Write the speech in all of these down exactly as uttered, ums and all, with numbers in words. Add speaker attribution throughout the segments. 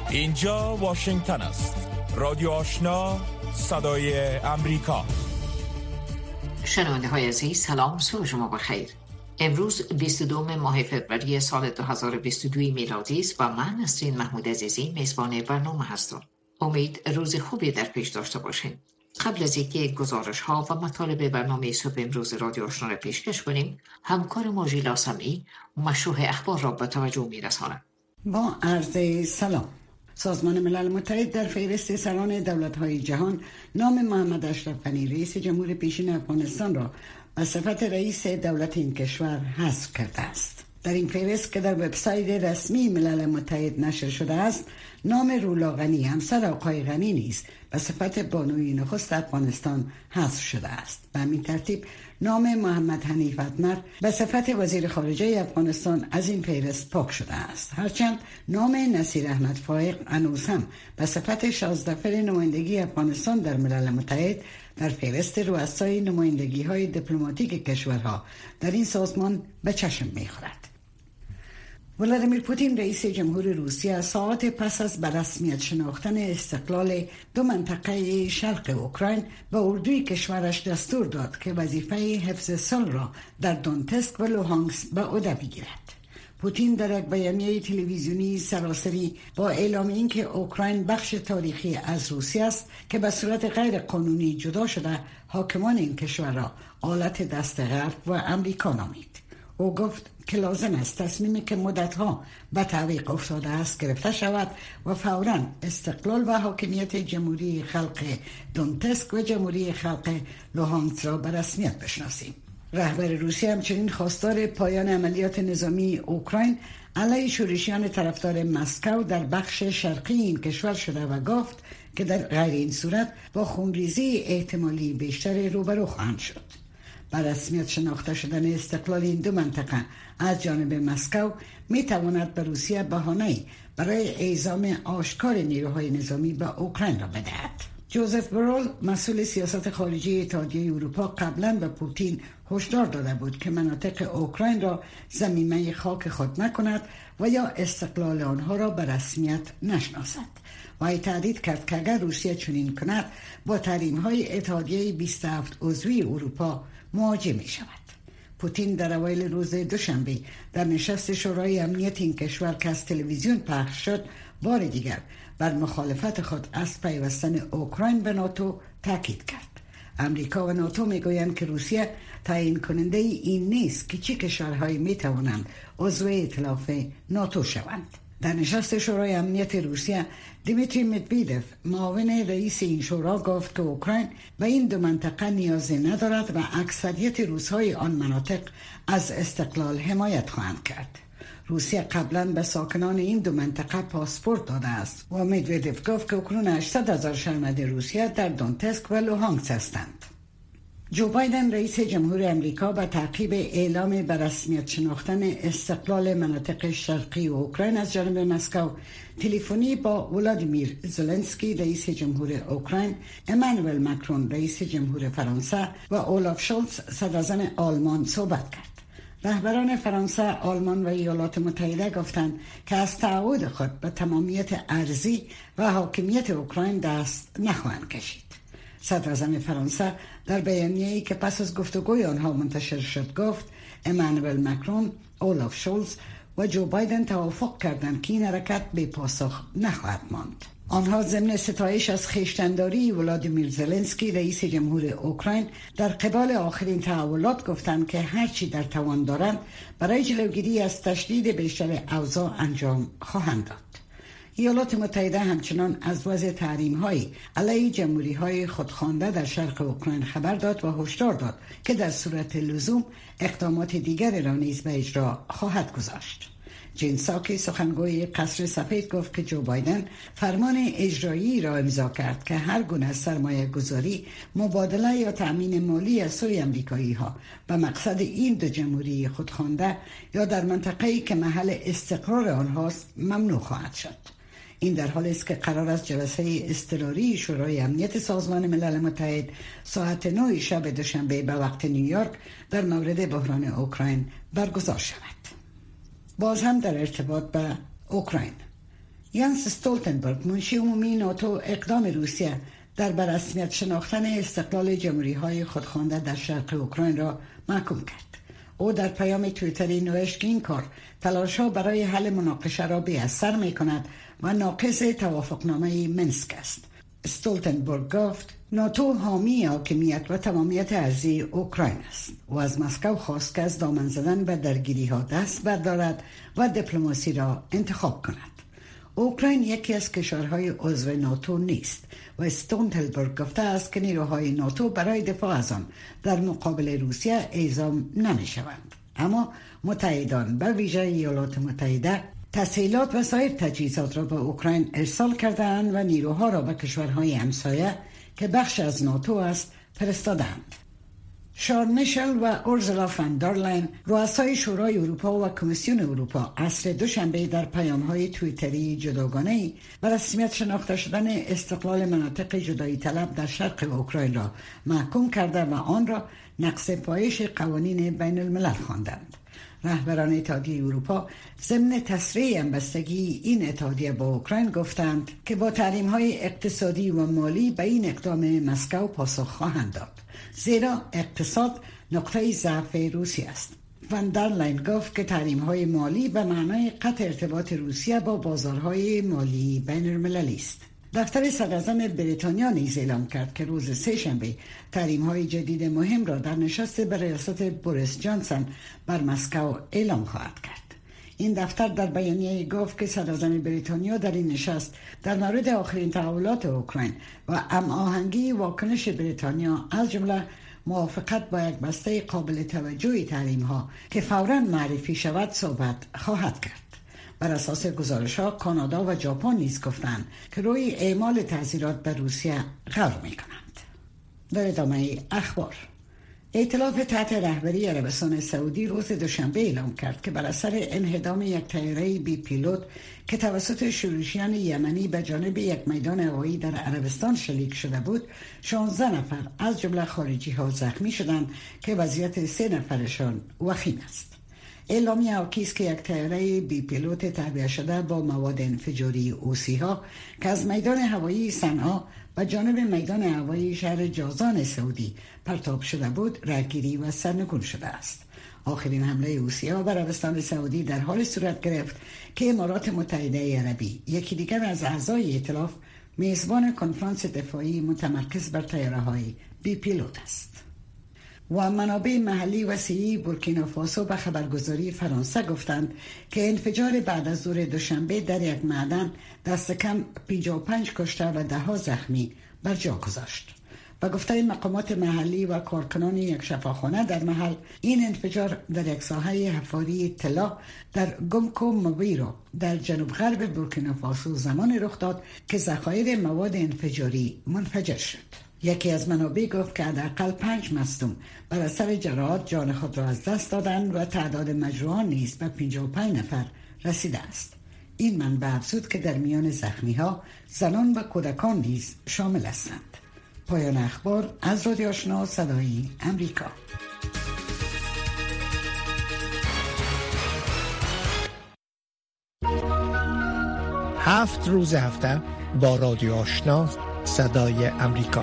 Speaker 1: اینجا واشنگتن است. رادیو آشنا، صدای امریکا.
Speaker 2: شنونده های عزیز، سلام، صبح شما بخیر. امروز بیست و دو ماه فوریه سال دو هزار و بیست و دو میلادی است و من نسرین محمود عزیزی میزبان برنامه هستم. امید روز خوبی در پیش داشته باشین. قبل از اینکه گزارش ها و مطالب برنامه صبح امروز رادیو آشنا را پیشکش کنیم، همکار ما ژیلا سمعی مشروح اخبار را به توجه میرساند.
Speaker 3: با عرض سلام. سازمان ملل متحد در فهرست سران دولت‌های جهان نام محمد اشرف غنی رئیس جمهور پیشین افغانستان را به صفت رئیس دولت این کشور حذف کرده است. در این فهرست که در وبسایت رسمی ملل متحد نشر شده است، نام رولا غنی همسر آقای غنی نیز به صفت بانوی نخست افغانستان حذف شده است. به همین ترتیب نام محمد حنیف اتمر به صفت وزیر خارجه افغانستان از این فهرست پاک شده است. هرچند نام نصیر احمد فائق هنوز هم به صفت شازده‌فر نمایندگی افغانستان در ملل متحد در فهرست رؤسای نمایندگی‌های دیپلماتیک کشورها در این سازمان به چشم می‌خورد. ولادیمیر پوتین رئیس جمهور روسیه ساعات پس از به رسمیت شناختن استقلال دو منطقه شرق اوکراین به اردوی کشورش دستور داد که وظیفه حفظ صلح را در دونتسک و لوهانسک به عهده بگیرد. پوتین در یک بیانیه تلویزیونی سراسری با اعلام اینکه اوکراین بخش تاریخی از روسیه است که به صورت غیر قانونی جدا شده، حاکمان این کشور را آلت دست غرب و امریکا نامید. او گفت که لازم است تصمیمی که مدتها به تعویق افتاده است گرفته شود و فوراً استقلال و حاکمیت جمهوری خلق دونتسک و جمهوری خلق لوهانسک را به رسمیت بشناسیم. رهبر روسیه همچنین خواستار پایان عملیات نظامی اوکراین علیه شورشیان طرفدار مسکو در بخش شرقی این کشور شده و گفت که در غیر این صورت با خونریزی احتمالی بیشتر روبرو خواهند شد. بر رسمیت شناخته شدن استقلال این دو منطقه از جانب مسکو می تواند به روسیه بهانه‌ای برای اعزام آشکار نیروهای نظامی به اوکراین را بدهد. جوزف برول مسئول سیاست خارجی اتحادیه اروپا قبلا به پوتین هشدار داده بود که مناطق اوکراین را ضمیمه خاک خود نکند و یا استقلال آنها را به رسمیت نشناسد و ای تهدید کرد که اگر روسیه چنین کند با تحریم‌های اتحادیه بیست و هفت عضوی اروپا مواجه می شود. پوتین در اوایل روز دوشنبه در نشست شورای امنیت این کشور که از تلویزیون پخش شد بار دیگر بر مخالفت خود از پیوستن اوکراین به ناتو تاکید کرد. امریکا و ناتو می گویند که روسیه تعیین کننده این نیست که چه کشورهایی می توانند عضو ائتلاف ناتو شوند. در نشست شورای امنیت روسیه دیمیتری مدویدف معاون رئیس این شورا گفت که اوکراین به این دو منطقه نیازی ندارد و اکثریت روس‌های آن مناطق از استقلال حمایت خواهند کرد. روسیه قبلا به ساکنان این دو منطقه پاسپورت داده است و مدویدف گفت که اکنون هشتصد هزار شهروند روسیه در دونتسک و لوهانسک هستند. جو بایدن رئیس جمهور امریکا به تعقیب اعلام به رسمیت شناختن استقلال مناطق شرقی اوکراین از جانب مسکو تلفنی با ولادیمیر زلنسکی رئیس جمهور اوکراین، امانوئل مکرون رئیس جمهور فرانسه و اولاف شولز صدراعظم آلمان صحبت کرد. رهبران فرانسه، آلمان و ایالات متحده گفتند که از تعهد خود به تمامیت ارضی و حاکمیت اوکراین دست نخواهند کشید. صدراعظم فرانسه در بیانیه‌ای که پس از گفتگوی آنها منتشر شد گفت امانوئل مکرون، اولاف شولز و جو بایدن توافق کردند که این حرکت بی پاسخ نخواهد ماند. آنها ضمن ستایش از خویشتن‌داری ولادیمیر زلنسکی رئیس جمهور اوکراین در قبال آخرین تحولات گفتند که هرچی در توان دارند برای جلوگیری از تشدید بیشتر اوضاع انجام خواهند داد. ایالات متحده همچنان از وضع تحریم‌های علیه جمهوری‌های خودخوانده در شرق اوکراین خبر داد و هشدار داد که در صورت لزوم اقدامات دیگر را نیز به اجرا خواهد گذاشت. جین ساکی سخنگوی قصر سفید گفت که جو بایدن فرمان اجرایی را امضا کرد که هر گونه سرمایه گذاری، مبادله یا تأمین مالی از سوی امریکایی ها به مقصد این دو جمهوری خودخوانده یا در منطقه‌ای که محل استقرار آنهاست ممنوع خواهد شد. این در حالی است که قرار است جلسه اضطراری شورای امنیت سازمان ملل متحد ساعت نه شب دوشنبه به وقت نیویورک در مورد بحران اوکراین برگزار شود. باز هم در ارتباط به اوکراین، یانس استولتنبرگ منشی عمومی ناتو اقدام روسیه در بررسمیت شناختن استقلال جمهوری‌های خودخوانده در شرق اوکراین را محکوم کرد. او در پیام توییتری نوشت که این کار تلاش‌ها برای حل مناقشه را بی‌اثر می‌کند و ناقض توافقنامه منسک است. استولتنبرگ گفت ناتو حامی حاکمیت و تمامیت ارضی اوکراین است و از مسکو خواست که از دامن زدن به درگیری‌ها دست بردارد و دیپلماسی را انتخاب کند. اوکراین یکی از کشورهای عضو ناتو نیست و استولتنبرگ گفته است که نیروهای ناتو برای دفاع از آن در مقابل روسیه اعزام نمی‌شوند. اما متحدان به ویژه ایالات متحده تسهیلات و سایر تجهیزات را به اوکراین ارسال کردند و نیروها را به کشورهای همسایه که بخش از ناتو است فرستادند. شارل میشل و اورسولا فان در لاین رؤسای شورای اروپا و کمیسیون اروپا عصر دوشنبه در پیام‌های توییتری جداگانه‌ای بر رسمیت شناخته شدن استقلال مناطق جدایی طلب در شرق اوکراین را محکوم کرده و آن را نقض پایش قوانین بین الملل خواندند. رهبران اتحادیه اروپا ضمن تصریح همبستگی این اتحادیه با اوکراین گفتند که با تحریم‌های اقتصادی و مالی به این اقدام مسکو پاسخ خواهند داد، زیرا اقتصاد نقطه ضعف روسیه است. فان در لاین گفت که تحریم‌های مالی به معنای قطع ارتباط روسیه با بازارهای مالی بین المللی است. دفتر صدراعظم بریتانیا نیز اعلام کرد که روز سه‌شنبه تحریم‌های جدید مهم را در نشست به ریاست بوریس جانسون بر مسکو اعلام خواهد کرد. این دفتر در بیانیه گفت که صدراعظم بریتانیا در این نشست در مورد آخرین تحولات اوکراین و هماهنگی واکنش بریتانیا از جمله موافقت با یک بسته قابل توجهی تحریم‌ها که فوراً معرفی شود صحبت خواهد کرد. بر اساس گزارش‌ها کانادا و ژاپن نیز گفتند که روی اعمال تعزیرات به روسیه غور می‌کنند. در ادامه اخبار، ائتلاف تحت رهبری عربستان سعودی روز دوشنبه اعلام کرد که بر اثر انهدام یک طیاره بی پیلوت که توسط شورشیان یمنی به جانب یک میدان هوایی در عربستان شلیک شده بود، شانزده نفر از جمله خارجی‌ها زخمی شدند که وضعیت سه نفرشان وخیم است. اعلامیه حاکی است که یک طیاره بی پیلوت تعبیه شده با مواد انفجاری اوسی‌ها که از میدان هوایی صنعا و جانب میدان هوایی شهر جازان سعودی پرتاب شده بود راهگیری و سرنگون شده است. آخرین حمله اوسی‌ها بر عربستان سعودی در حال صورت گرفت که امارات متحده عربی، یکی دیگر از اعضای ائتلاف، میزبان کنفرانس دفاعی متمرکز بر طیاره‌های بی پیلوت است. و منابع محلی وسیعی بورکینافاسو به خبرگزاری فرانسه گفتند که انفجار بعد از ظهر دوشنبه در یک معدن دست کم پنجاه و پنج کشته و ده ها زخمی بر جا گذاشت. به گفته مقامات محلی و کارکنان یک شفاخانه در محل، این انفجار در یک ساحه حفاری طلا در گومکو مویرو در جنوب غرب بورکینافاسو زمان رخ داد که ذخایر مواد انفجاری منفجر شد. یکی از منابع گفت که حداقل پنج مصدوم بر اثر جراحات جان خود را از دست دادند و تعداد مجروحان نیز به پنجاه و پنج نفر رسیده است. این منبع افزود که در میان زخمی‌ها زنان و کودکان نیز شامل هستند. پایان اخبار از رادیو آشنا صدای امریکا.
Speaker 4: هفت روز هفته با رادیو آشنا صدای امریکا.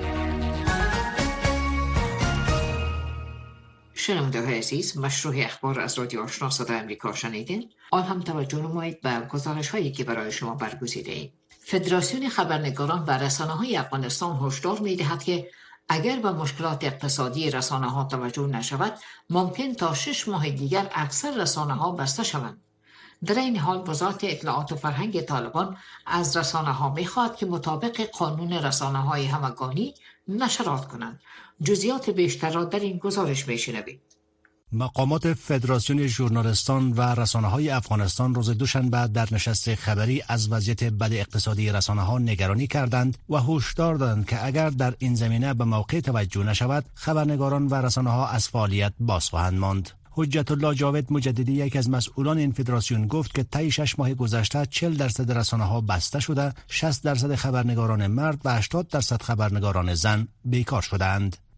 Speaker 2: شنونده های عزیز، مشروع اخبار از رادیو آشنا صدای امریکا شنیدین. آن هم توجه نمایید به گزارش هایی که برای شما برگزیده ایم. فدراسیون خبرنگاران و رسانه های افغانستان هشدار می دهد که اگر به مشکلات اقتصادی رسانه ها توجه نشود، ممکن تا شش ماه دیگر اکثر رسانه ها بسته شوند. در این حال وزارت اطلاعات و فرهنگ طالبان از رسانه ها می خواهد که مطابق قانون رسانه های همگانی نشرات کنند. جزئیات بیشتر را در این گزارش میشنوید.
Speaker 5: مقامات فدراسیون ژورنالیستان و رسانه‌های افغانستان روز دوشنبه در نشست خبری از وضعیت بد اقتصادی رسانه‌ها نگرانی کردند و هشدار دادند که اگر در این زمینه به موقع توجه نشود، خبرنگاران و رسانه‌ها از فعالیت باز خواهند ماند. حجت الله جاوید مجددی، یک از مسئولان این فدراسیون، گفت که طی شش ماه گذشته چهل درصد رسانه‌ها بسته شده، شصت درصد خبرنگاران مرد و هشتاد درصد خبرنگاران زن بیکار شدند.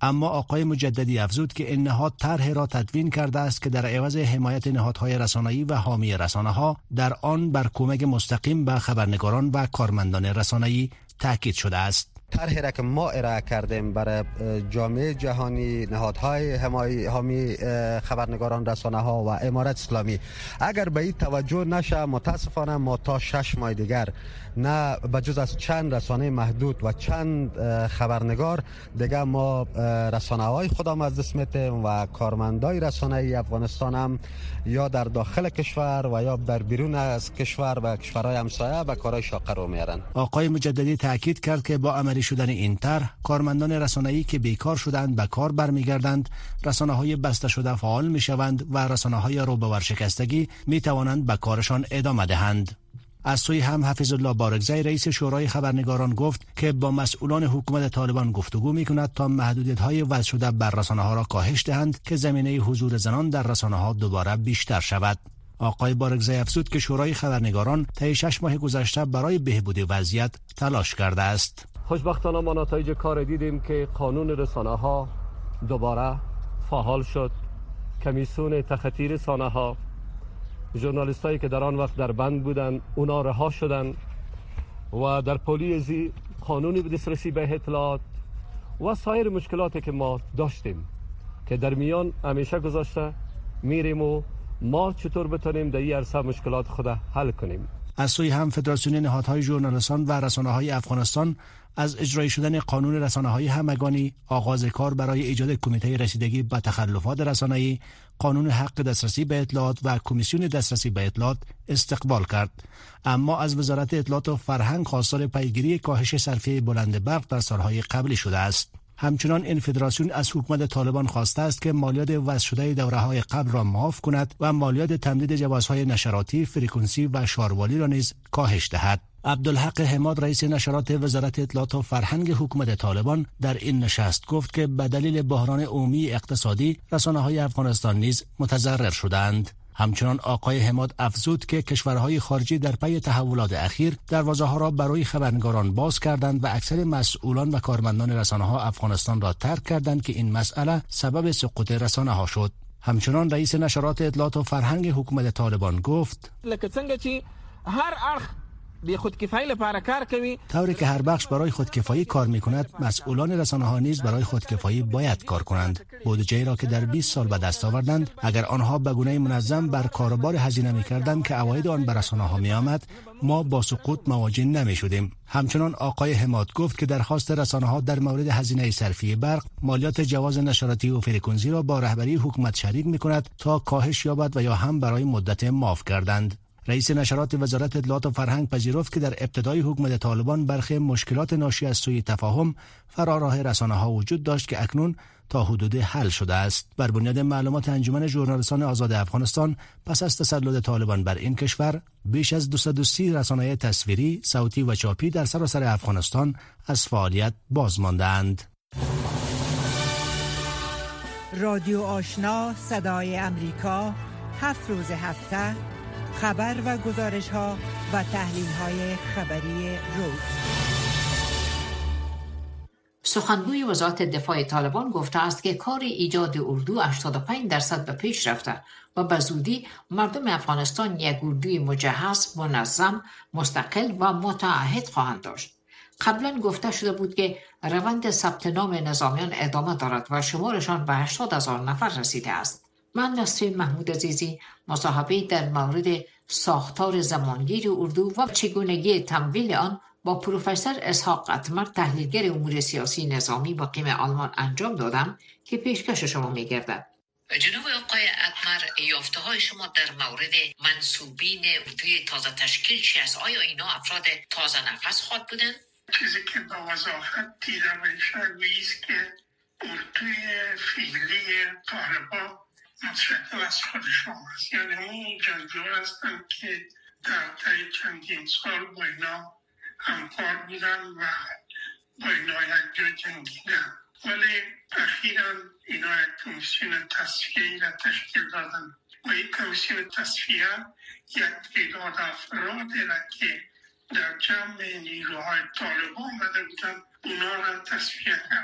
Speaker 5: اما آقای مجددی افزود که این نهاد طرح را تدوین کرده است که در عوض حمایت نهادهای رسانه‌ای و حامی رسانه‌ها در آن بر کمک مستقیم به خبرنگاران و کارمندان رسانه‌ای تاکید شده است.
Speaker 6: طرحی را که ما ارائه کردیم برای جامعه جهانی، نهادهای حمایت حامی خبرنگاران، رسانه‌ها و امارت اسلامی، اگر به این توجه نشه، متاسفانه ما تا شش ماه دیگر نه بجز از چند رسانه محدود و چند خبرنگار دیگر ما رسانه‌های خودم از دست میتیم و کارمندای رسانه‌ای افغانستان هم یا در داخل کشور و یا در بیرون از کشور و کشورهای همسایه به کارهای شاق رو میارن.
Speaker 5: آقای مجددی تاکید کرد که با عملی شدن این طرح، کارمندان رسانه‌ای که بیکار شدند به کار برمیگردند، رسانه‌های بسته شده فعال میشوند و رسانه‌های رو به ورشکستگی میتوانند به کارشان ادامه دهند. از سوی هم حفیظ الله بارگزی رئیس شورای خبرنگاران گفت که با مسئولان حکومت طالبان گفتگو می‌کند تا محدودیت‌های وضع شده بر رسانه‌ها را کاهش دهند که زمینه حضور زنان در رسانه‌ها دوباره بیشتر شود. آقای بارگزی افزود که شورای خبرنگاران طی شش ماه گذشته برای بهبود وضعیت تلاش کرده است.
Speaker 7: خوشبختانه ما نتایج کار دیدیم که قانون رسانه‌ها دوباره فعال شد. کمیسیون تخطی رسانه‌ها، ژورنالیستایی که در آن وقت در بند بودند اونا رها شدند و در پلیزی قانونی به دسترسی به اطلاعات و سایر مشکلاتی که ما داشتیم که در میان همیشه گذاشته میریم و ما چطور بتونیم در این عرصه مشکلات خود حل کنیم.
Speaker 5: از سوی هم فدراسیون نهادهای ژورنالیستان و رسانه‌های افغانستان از اجرای شدن قانون رسانه‌های همگانی، آغاز کار برای ایجاد کمیته رسیدگی به تخلفات رسانه‌ای، قانون حق دسترسی به اطلاعات و کمیسیون دسترسی به اطلاعات استقبال کرد. اما از وزارت اطلاعات و فرهنگ خواستار پیگیری کاهش صرفه بلند برق در سالهای قبلی شده است. همچنان این فدراسیون از حکومت طالبان خواسته است که مالیات وضع شده دوره‌های قبل را معاف کند و مالیات تمدید جوازهای نشراتی، فرکانسی و شاروالی را نیز کاهش دهد. عبدالحق حماد رئیس نشرات وزارت اطلاعات و فرهنگ حکومت طالبان در این نشست گفت که به دلیل بحران عمومی اقتصادی رسانه‌های افغانستان نیز متضرر شدند. همچنان آقای حماد افزود که کشورهای خارجی در پی تحولات اخیر دروازه‌ها را برای خبرنگاران باز کردند و اکثر مسئولان و کارمندان رسانه‌ها افغانستان را ترک کردند که این مسئله سبب سقوط رسانه‌ها شد. همچنان رئیس نشرات اطلاعات و فرهنگ حکومت طالبان گفت
Speaker 8: لکه څنګه چې هر اړخ به خودکفایی لپاره کار کوي،
Speaker 5: طوری که هر بخش برای خودکفایی کار میکند، مسئولان رسانه‌ها نیز برای خودکفایی باید کار کنند. بودجه‌ای را که در بیست سال به دست آوردند، اگر آنها به گونه منظم بر کاروبار هزینه میکردند که عواید آن بر رسانه‌ها میآمد، ما با سقوط مواجه نمیشدیم. همچنان آقای حماد گفت که درخواست رسانه‌ها در مورد هزینه صرفی برق، مالیات جواز نشراتی و فرکانسی را با رهبری حکومت شریک میکند تا کاهش یابد و یا هم برای مدت معاف کردند. رئیس نشرات وزارت اطلاعات و فرهنگ پذیرفت که در ابتدای حکومت طالبان برخی مشکلات ناشی از سوء تفاهم فراراه رسانه‌ها وجود داشت که اکنون تا حدود حل شده است. بر بنیاد معلومات انجمن ژورنالیستان آزاد افغانستان، پس از تسلط طالبان بر این کشور، بیش از دویست و سی رسانه تصویری، صوتی و چاپی در سراسر افغانستان از فعالیت باز ماندند.
Speaker 9: رادیو آشنا صدای امریکا، هفت روز هفته خبر و گزارش ها و تحلیل های خبری روز.
Speaker 2: سخنگوی وزارت دفاع طالبان گفته است که کار ایجاد اردو هشتاد و پنج درصد به پیش رفته و به زودی مردم افغانستان یک اردوی مجهز، منظم، مستقل و متعهد خواهند داشت. قبلا گفته شده بود که روند ثبت نام نظامیان ادامه دارد و شمارشان به هشتاد هزار نفر رسیده است. من نسرین محمود عزیزی مصاحبه در مورد ساختار زمانگیر اردو و چگونگی تمویل آن با پروفسور اسحاق قطمر، تحلیلگر امور سیاسی نظامی مقیم آلمان انجام دادم که پیشکش شما می‌گردد. جناب آقای قطمر، یافته‌های شما در مورد منسوبین اردوی تازه تشکیل چی است؟ آیا اینا افراد تازه نفس خواد بودند؟
Speaker 10: چیزی که با وضاحت دیده میشه است که اردوی فعلی طالبان متشکل از خودشان است. یعنی اون جنگجو هستند که در طی چندین سال با اینا همکار بودن و با اینا یک جا جنگیدن، ولی اخیرا اینا یک کمیسیون تصفیه‌ای را تشکیل دادن و این کمیسیون تصفیه یک تعداد افرادی را که در جمع نیروهای طالبان آمده بودن اونا را تصفیه کردن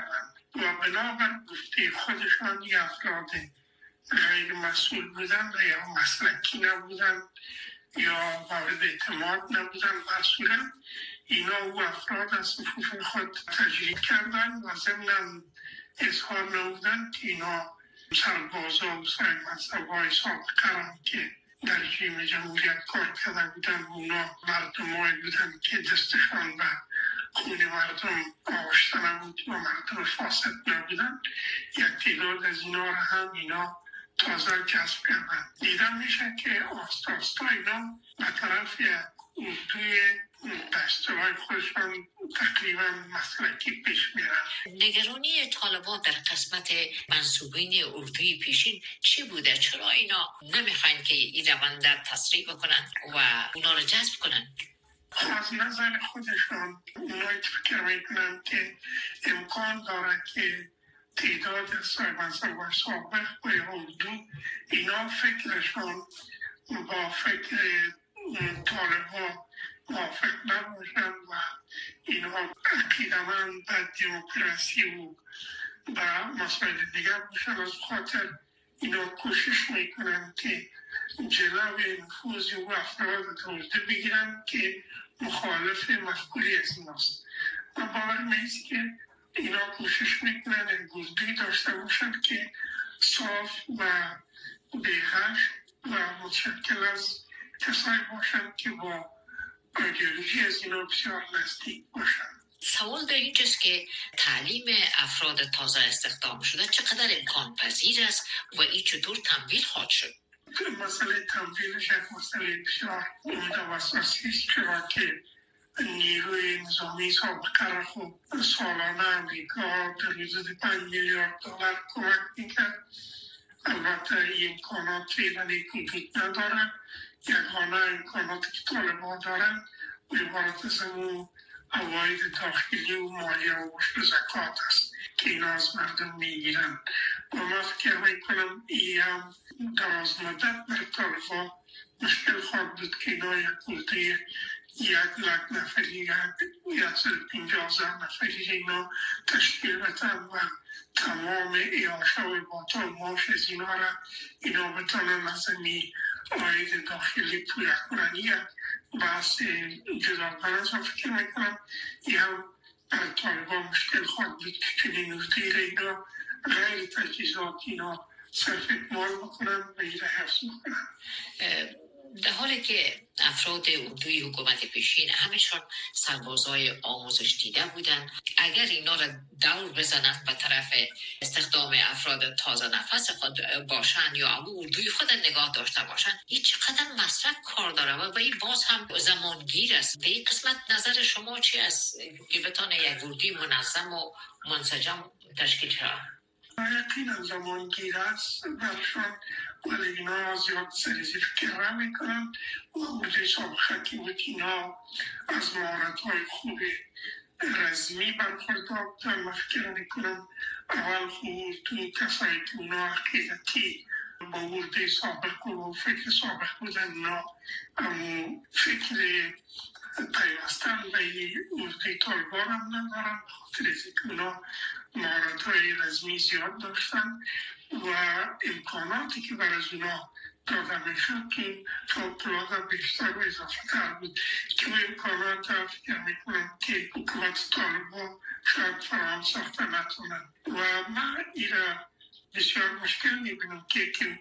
Speaker 10: و بنابر گفته خودشان یا افراد غیر مسئول بودن و یا مسلکی نبودن یا مورد اعتماد نبودن. مسئولا اینا و افراد از صفوف خود تجریح کردن و ضمن اظهار نمودن که اینا سربازا و سرمنصب‌های سابقه که در رژیم جمهوریت کار کرده بودن، اونا مردمایی بودن که دستشان به خون مردم آغشته نبود و مردم فاسد نبودن. یک تعداد از اینا را هم اینا تازه جذب کردن. دیدن میشه که آستا آستا اینا به طرف اردوی دستوای خودشان تقریبا مسلکی پیش میرن.
Speaker 2: نگرانی طالبان در قسمت منصوبین اردوی پیشین چی بوده؟ چرا اینا نمیخواین که این روند در تسریع بکنن و اونا رو جذب کنن؟
Speaker 10: از نظر خودشان اونایی که فکر میکنن که امکان داره که تعداد سرمنصب‌های سابق و اردو اینا فکرشان با فکر طالبان موافق نباشن و اینها عقیده‌مند به دموکراسی و به مسائل دیگر باشن. از خاطر اینا کوشش میکنن که جلوی نفوذ و افراد دوزده بگیرن که مخالف مفکوری از ایناست. و باور میست که اینا کوشش میکنن اردویی داشته باشن که صاف و بیغش و متشکل از کسایی باشن که با ایدئولوژی از اینا بسیار نزدیک باشن.
Speaker 2: سوال در اینجاست که تعلیم افراد تازه استخدام شده چقدر امکان پذیر است و این چطور تمویل خواهد شد؟
Speaker 10: مسئله تمویلش یک مسئله بسیار عمده و اساسی است، چرا که نیروی نظامی سابقه را خوب سالانه امریکا در حدود پنج میلیارد دلار کمک میکرد. البته این امکانات فعلا وجود ندارد. یگانه امکاناتی که طالبان دارن عبارت از اون عواید داخلی و مالیه و مشت زکات است که اینا از مردم میگیرن. و من فکر میکنم این هم دراز مدت بر طالبان مشکل خواهد بود که اینا یک گلده یک لک نفری یک سر پینجا هزار نفری اینا تشکیل بتن و تمام ایاشا و باطل ماش از اینا را اینا بتانن از این عاید داخلی پویا کنن. یک بحث جداگانه است و فکر میکنم این هم برای طالبان مشکل خواهد بود که چنین نوزدیر اینا غیر تجهیزات اینا صرف اکمال بکنن و اینا حفظ بکنن.
Speaker 2: در حالی که افراد اردوی حکومت پیشین همشون سربازای آموزش دیده بودن، اگر اینا را دور بزنن به طرف استخدام افراد تازه نفس خود باشن یا همون اردوی خود نگاه داشته باشن، این چقدر مصرف کار داره و این باز هم زمانگیر است. به این قسمت نظر شما چی است که بتانه یک اردوی منظم و منسجم تشکیل شود؟
Speaker 10: یقینا زمانگیر است برشان، ولی اینا زیاد سریزی فکر میکنن و اردوی سابقه که بود اینا از مهارت‌های خوب رزمی برخوردار بودن. من فکر میکنم اول خوب تو کسایی که اونا عقیدتی با اردوی سابق و فکر سابق بودن اینا اما فکر پیوستن به اردوی طالبان هم ندارن، خاطر از که اونا مهارت‌های رزمی زیاد داشتن و امکاناتی که برای اونا داده میشد که فوق‌العاده بیشتر و اضافه تر بود که به امکانات فکر میکنم که حکومت طالبان شاید فراهم ساخته نتونن. و من این را بسیار مشکل میبینم که که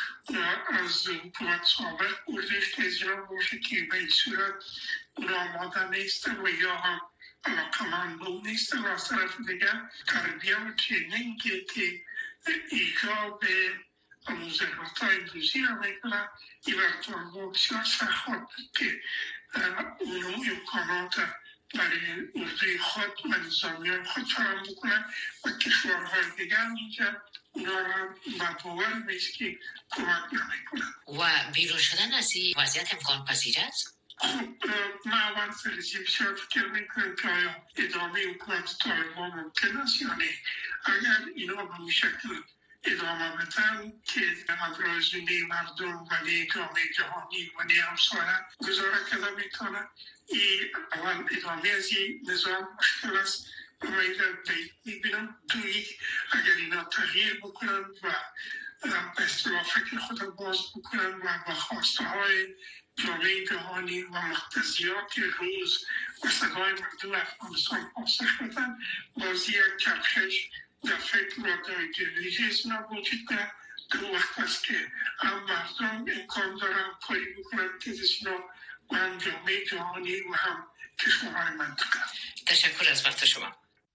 Speaker 10: از حکومت سابق اردوی تیزیان باشه که به این صورت اونا آماده نیستن و یا هم علاقمند به اون نیستن. و از طرف دیگر تربیه و ترینینگی که ایجاب مزرعات امروزی را میکنن این برطور بسیار سخت بود که اونو امکانات برای اردوی خود و نظامیان خود فراهم بکنن و کشورهای دیگر اینجا اونا را به باور میست که کمک نمیکنن.
Speaker 2: و بیرون شدن از این وضعیت امکان پذیر است؟
Speaker 10: خب من اول سرزی بسیار فکر میکنم که آیا ادامه حکومت طالبان ممکن است یا نه. اگر اینا به شکل ادامه بدن که ابرازونی مردم و نه جامعه جهانی و نه همسایه گذاره کرده میتونه این اول ادامه از این نظام مشکل است و من این را میبینم دوی اگر اینا تغییر بکنن و به اصطلاح فکر خود باز بکنن و با خواسته های جامعه جهانی و مقتضیات روز و صدای مردم افغانستان پاسخ بدن، بازی یک چرخش در فکر و در ایدئولوژیسم وجود دارد. در وقت است که هم مردم امکان دارن کاری بکنن که اینا و هم جامعه جهانی و هم کشورهای منطقه.
Speaker 2: تشکر از وقت شما.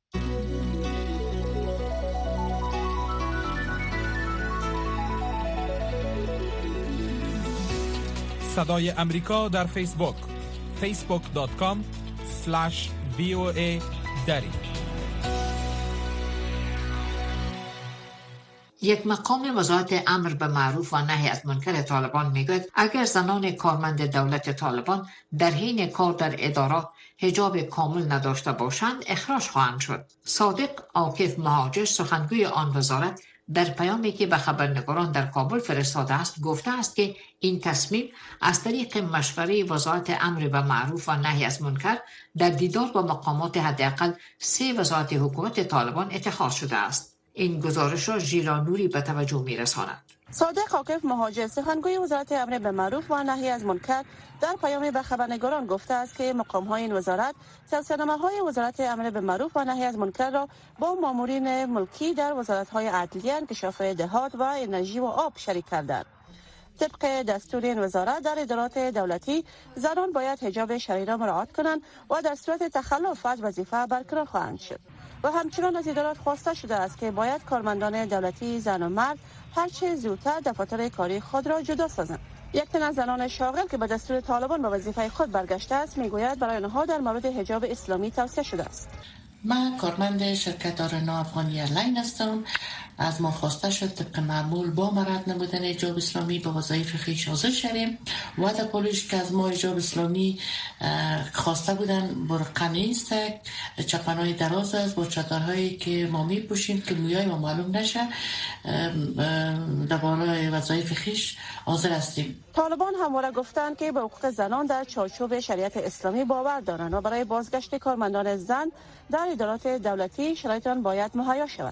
Speaker 1: صدای امریکا در فیسبوک فیسبوک دات کام اسلش وی او ای دری.
Speaker 2: یک مقام وزارت امر به معروف و نهی از منکر طالبان میگوید اگر زنان کارمند دولت طالبان در حین کار در ادارات حجاب کامل نداشته باشند اخراج خواهند شد. صادق عاکف مهاجر سخنگوی آن وزارت در پیامی که به خبرنگاران در کابل فرستاده است گفته است که این تصمیم از طریق مشوره وزارت امر به معروف و نهی از منکر در دیدار با مقامات حداقل سه وزارت حکومت طالبان اتخاذ شده است. این گزارش را ژیلا نوری به توجه می‌رساند.
Speaker 11: صادق عاکف مهاجر سخنگوی وزارت امر به معروف و نهی از منکر در پیام به خبرنگاران گفته است که مقام‌های این وزارت توصیه‌نامه‌های وزارت امر به معروف و نهی از منکر را با مامورین ملکی در وزارت‌های عدلیه، انکشاف دهات و انرژی و آب شریک کردند. طبق دستور این وزارت در ادارات دولتی زنان باید حجاب شرعی را مراعات کنند و در صورت تخلف از وظیفه برکنار خواهند شد. و همچنان از ادارات خواسته شده است که باید کارمندان دولتی زن و مرد هرچه زودتر دفاتر کاری خود را جدا سازند. یک تن از زنان شاغل که به دستور طالبان به وظیفه خود برگشته است میگوید برای آنها در مورد حجاب اسلامی توصیه شده است.
Speaker 12: من کارمند شرکت آرنا افغانی ایرلاین هستم. از ما خواسته شد طبق معمول با مرد نمودن حجاب اسلامی به وظایف خویش حاضر شدیم و در پولیش که از ما حجاب اسلامی خواسته بودن برقمی است، چپنهای دراز است با چادرهایی که ما می پوشیم که مویای ما معلوم نشه. درباره وظایف خویش حاضر هستیم.
Speaker 11: طالبان همواره گفتند که به حقوق زنان در چارچوب شریعت اسلامی باور دارند و برای بازگشت کارمندان زن در ادارات دولتی شرایط آن باید مهیا شود.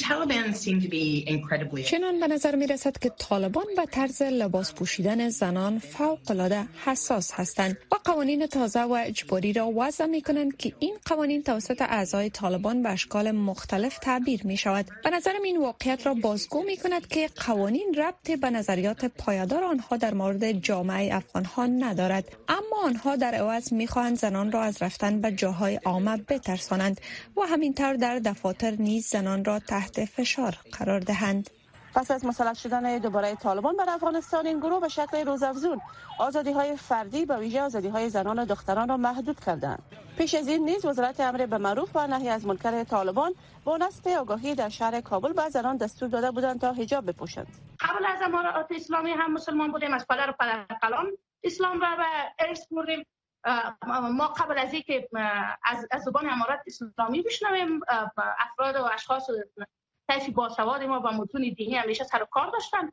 Speaker 13: چنان به نظر می رسد که طالبان به طرز لباس پوشیدن زنان فوق العاده حساس هستند و قوانین تازه و اجباری را وضع می کنند که این قوانین توسط اعضای طالبان به اشکال مختلف تعبیر می شود. به نظرم این واقعیت را بازگو می کند که قوانین ربط به نظریات پایدار آنها در مورد جامعه افغانها ندارد، اما آنها در عوض می خواهند زنان را از رفتن به جاهای عامه بترسانند و همینطور در دفاتر نیز زنان را تحت فشار قرار دهند.
Speaker 11: پس از مسلط شدن دوباره طالبان بر افغانستان، این گروه به شکل روزافزون آزادی‌های فردی به ویژه آزادی‌های زنان و دختران را محدود کردند. پیش از این نیز وزارت امر به معروف و نهی از منکر طالبان با نصب آگاهی در شهر کابل به زنان دستور داده بودند تا حجاب بپوشند.
Speaker 14: قبل از امارات اسلامی هم مسلمان بودیم، از پدر و پدرقلان اسلام را به ارث بردیم. ما قبل از اینکه از از زبان امارات اسلامی بشنویم، افراد و اشخاص طیفی باسواد ما با متون دینی همیشه سر و کار داشتن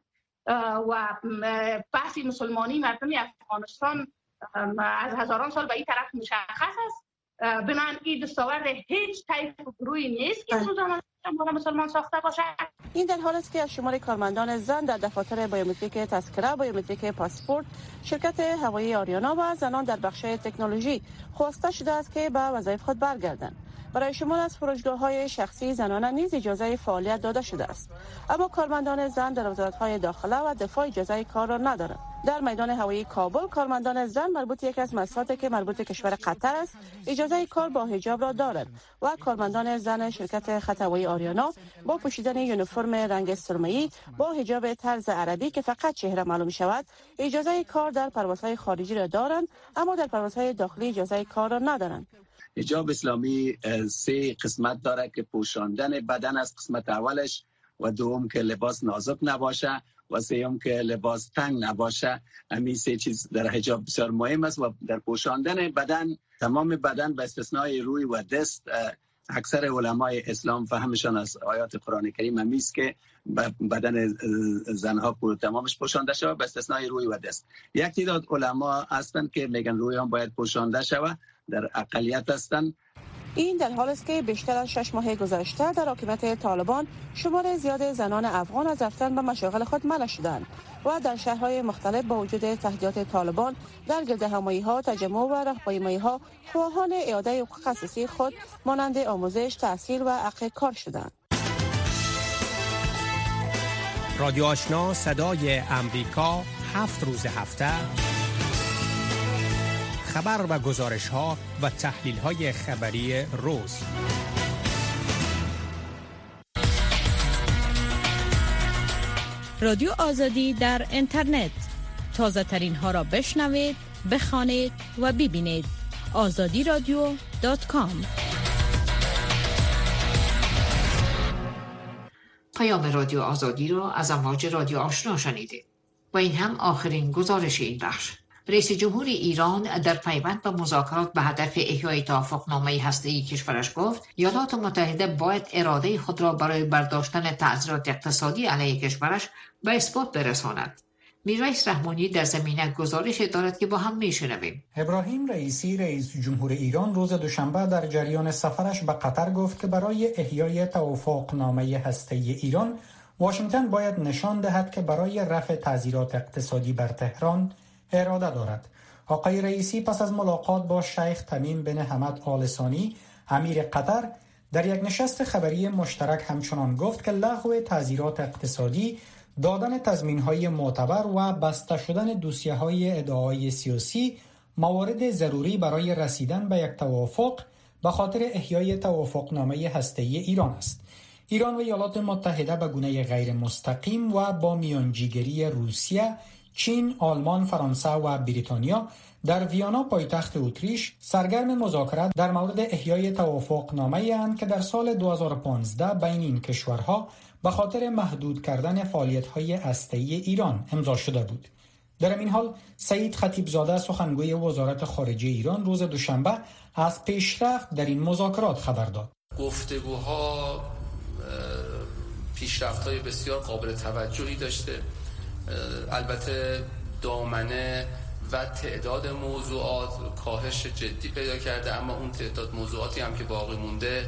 Speaker 14: و بحث مسلمانی مردم افغانستان از هزاران سال به این طرف مشخص است. بنابراین این دستاورد هیچ طیف گروهی نیست که روزنامه مسلمان ساخته باشد.
Speaker 11: این در حالی است که از شمار کارمندان زن در دفاتر بیومتریک تذکره، بیومتریک پاسپورت، شرکت هوایی آریانا و زنان در بخش تکنولوژی خواسته شده است که به وظایف خود برگردند. برای شمال از فروشگاه‌های شخصی زنانه نیز اجازه فعالیت داده شده است، اما کارمندان زن در وزارت‌های داخله و دفاع اجازه کار را ندارند. در میدان هوایی کابل کارمندان زن مربوط یک از مساحت که مربوط به کشور قطر است اجازه کار با حجاب را دارند و کارمندان زن شرکت خط هوایی آریانا با پوشیدن یونیفرم رنگ سرمه‌ای با حجاب طرز عربی که فقط چهره معلوم شود اجازه کار در پروازهای خارجی را دارند، اما در پروازهای داخلی اجازه کار را ندارند.
Speaker 15: حجاب اسلامی سه قسمت داره که پوشاندن بدن از قسمت اولش، و دوم که لباس نازک نباشه و سوم که لباس تنگ نباشه. همین سه چیز در حجاب بسیار مهم است. و در پوشاندن بدن، تمام بدن به استثنای روی و دست، اکثر علمای اسلام فهمشان از آیات قرآن کریم همی است که بدن زنها پر تمامش پوشانده شود به استثنای روی و دست. یک تعداد علما هستند که میگن روی هم باید پوشانده شود، در اقلیت هستند.
Speaker 11: این در حالی است که بیشتر از شش ماه گذشته در حکومت طالبان شمار زیاد زنان افغان از رفتن به مشاغل خود منع شدند و در شهرهای مختلف با وجود تهدیدات طالبان در گردهمایی‌ها، تجمع و راهپیمایی‌ها خواهان اعاده حقوق اساسی خود مانند آموزش، تحصیل و حق کار شدند.
Speaker 4: رادیو آشنا صدای امریکا هفت روز هفته خبر و گزارش ها و تحلیل های خبری روز.
Speaker 16: رادیو آزادی در اینترنت، تازه ترین ها را بشنوید، بخوانید و ببینید. آزادی رادیو دات کام.
Speaker 2: پیام رادیو آزادی را از امواج رادیو آشنا شنیدید و این هم آخرین گزارش این بخش. رئیس جمهور ایران در پیوند به مذاکرات به هدف احیای توافقنامه هسته‌ای کشورش گفت ایالات متحده باید اراده خود را برای برداشتن تعذیرات اقتصادی علیه کشورش به اثبات برساند. میرایس رحمانی در زمینه گزارش دارد که با هم میشنویم.
Speaker 17: ابراهیم رئیسی رئیس جمهور ایران روز دوشنبه در جریان سفرش به قطر گفت که برای احیای توافقنامه هسته‌ای ایران واشنگتن باید نشان دهد که برای رفع تعذیرات اقتصادی بر تهران اراده دارد. آقای رئیسی پس از ملاقات با شیخ تمیم بن حمد آل ثانی امیر قطر در یک نشست خبری مشترک همچنان گفت که لغو تعذیرات اقتصادی، دادن تضمین‌های معتبر و بسته شدن دوسیه‌های ادعای سیاسی موارد ضروری برای رسیدن به یک توافق به خاطر احیای توافقنامه هسته‌ای ایران است. ایران و ایالات متحده به گونه غیر مستقیم و با میانجیگری روسیه، چین، آلمان، فرانسه و بریتانیا در ویانا پایتخت اتریش سرگرم مذاکرات در مورد احیای توافقنامه‌ای اند که در سال دو هزار و پانزده بین این کشورها به خاطر محدود کردن فعالیت‌های هسته‌ای ایران امضا شده بود. در این حال سعید خطیبزاده سخنگوی وزارت خارجه ایران روز دوشنبه از پیشرفت در این مذاکرات خبر داد.
Speaker 18: گفتگوها پیشرفت‌های بسیار قابل توجهی داشته. البته دامنه و تعداد موضوعات کاهش جدی پیدا کرده، اما اون تعداد موضوعاتی هم که باقی مونده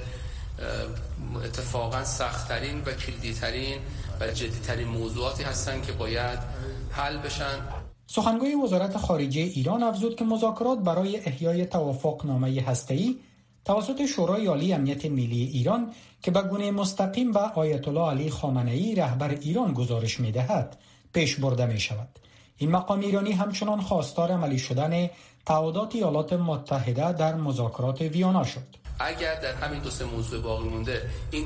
Speaker 18: اتفاقا سخت‌ترین و کلیدی‌ترین و جدی‌ترین موضوعاتی هستند که باید حل بشن.
Speaker 17: سخنگوی وزارت خارجه ایران افزود که مذاکرات برای احیای توافقنامه هسته‌ای توسط شورای عالی امنیت ملی ایران که به گونه مستقیم به آیت الله علی خامنه‌ای رهبر ایران گزارش می‌دهد پیش برده می‌شود. این مقام ایرانی همچنان خواستار عملی شدن تعهدات ایالات متحده در مذاکرات ویانا شد.
Speaker 18: اگر در همین دو سه موضوع باقی مونده این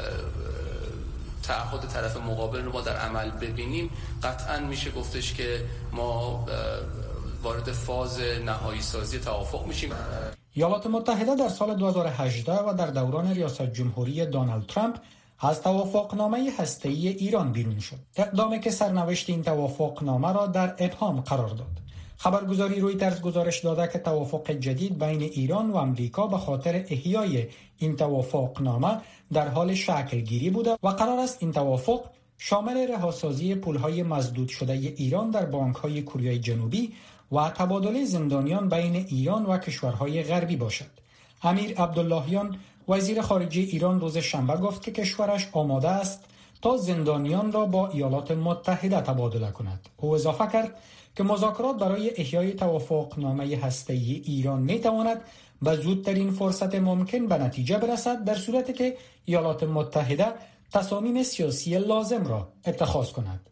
Speaker 18: تعهد طرف مقابل رو ما در عمل ببینیم، قطعاً میشه گفتش که ما وارد فاز نهایی سازی توافق میشیم.
Speaker 17: ایالات متحده در سال دو هزار و هجده و در دوران ریاست جمهوری دونالد ترامپ از توافقنامه هسته‌ای ایران بیرون شد. اقدامی که سرنوشت این توافقنامه را در ابهام قرار داد. خبرگزاری رویترز گزارش داده که توافق جدید بین ایران و آمریکا به خاطر احیای این توافقنامه در حال شکل گیری بوده و قرار است این توافق شامل رهاسازی پولهای مسدود شده ایران در بانک‌های کره جنوبی و تبادل زندانیان بین ایران و کشورهای غربی باشد. امیر عبداللهیان وزیر خارجه ایران روز شنبه گفت که کشورش آماده است تا زندانیان را با ایالات متحده تبادله کند. او اضافه کرد که مذاکرات برای احیای توافقنامه هسته‌ای ایران می‌تواند به زودترین فرصت ممکن به نتیجه برسد در صورتی که ایالات متحده تصامیم سیاسی لازم را اتخاذ کند.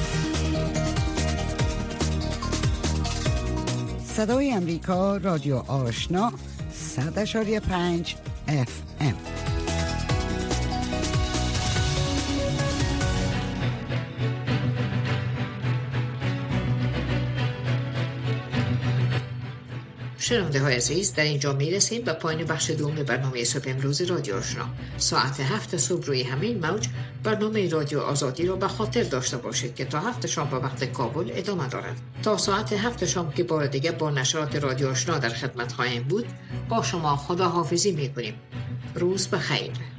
Speaker 3: صدای امریکا، رادیو آشنا، صد اشاری پنج اف ام.
Speaker 2: شنونده های عزیز، در اینجا می رسیم به پایان بخش دوم برنامه صبح امروز رادیو آشنا. ساعت هفت صبح روی همین موج برنامه رادیو آزادی را به خاطر داشته باشید که تا هفت شام به وقت کابل ادامه دارد. تا ساعت هفت شام که بار دیگه با نشرات رادیو آشنا در خدمت خواهیم بود، با شما خداحافظی می کنیم. روز بخیر.